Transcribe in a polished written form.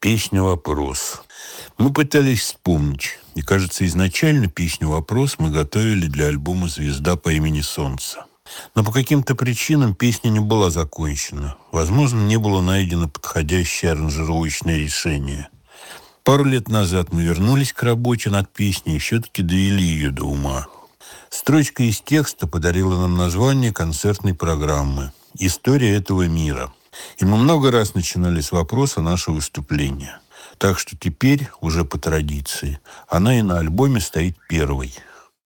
Песня-вопрос. Мы пытались вспомнить. И, кажется, изначально песню-вопрос мы готовили для альбома «Звезда по имени Солнце». Но по каким-то причинам песня не была закончена. Возможно, не было найдено подходящее аранжировочное решение. Пару лет назад мы вернулись к работе над песней и все-таки довели ее до ума. Строчка из текста подарила нам название концертной программы «История этого мира». И мы много раз начинали с вопроса нашего выступления. Так что теперь, уже по традиции, она и на альбоме стоит первой.